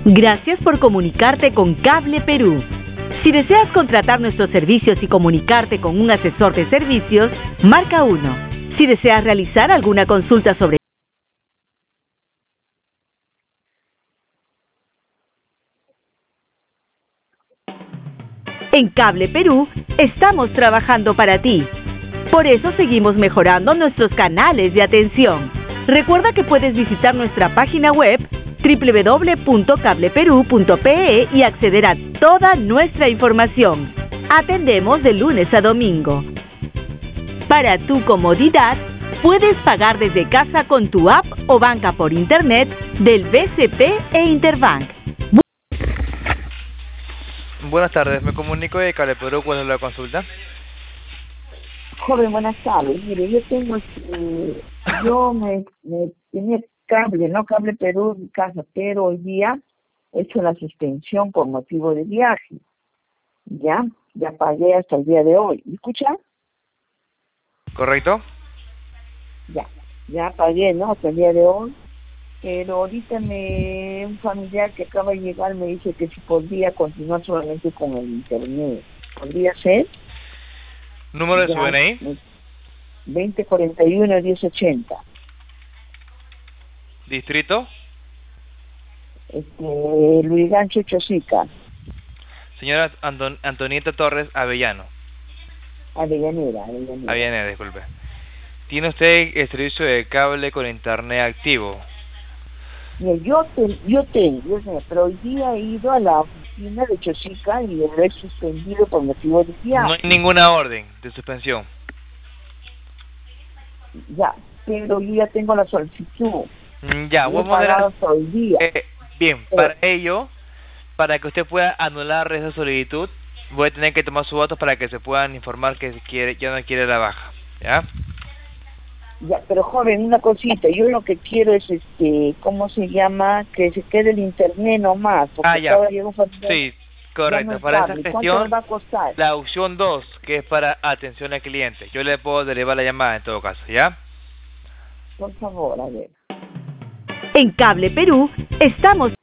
Gracias por comunicarte con Cable Perú. Si deseas contratar nuestros servicios y comunicarte con un asesor de servicios, marca 1. Si deseas realizar alguna consulta sobre En Cable Perú, estamos trabajando para ti. Por eso seguimos mejorando nuestros canales de atención. Recuerda que puedes visitar nuestra página web www.cableperu.pe y acceder a toda nuestra información. Atendemos de lunes a domingo. Para tu comodidad, puedes pagar desde casa con tu app o banca por internet del BCP e Interbank. Buenas tardes, me comunico de Cable Perú. ¿Cuál es la consulta? Joven, buenas tardes. Mire, yo tengo, yo me tenía cable, no Cable Perú en casa, pero hoy día he hecho la suspensión por motivo de viaje. Ya pagué hasta el día de hoy. ¿Me escucha? ¿Correcto? Ya pagué, ¿no? Hasta el día de hoy. Pero ahorita un familiar que acaba de llegar me dice que si podría continuar solamente con el internet. ¿Podría ser? ¿Número de su DNI? 2041-1080. ¿Distrito? Luis Gancho Chosica. Señora Antonieta Torres Avellano. Avellaneda. Avellaneda, disculpe. ¿Tiene usted el servicio de cable con internet activo? Mira, yo tengo, pero hoy día he ido a la oficina de Chosica y lo he suspendido por motivo de viaje. No hay ninguna orden de suspensión. Ya, pero yo ya tengo la solicitud. Ya, voy a poner hasta hoy día. Bien, para ello, para que usted pueda anular esa solicitud, voy a tener que tomar sus datos para que se puedan informar que ya no quiere la baja. ¿Ya? Ya, pero joven, una cosita, yo lo que quiero es, ¿cómo se llama? Que se quede el internet nomás, porque ya. Sí, correcto. Para esa gestión, ¿cuánto me va a costar? La opción 2, que es para atención al cliente. Yo le puedo derivar la llamada en todo caso, ¿ya? Por favor, a ver. En Cable Perú, estamos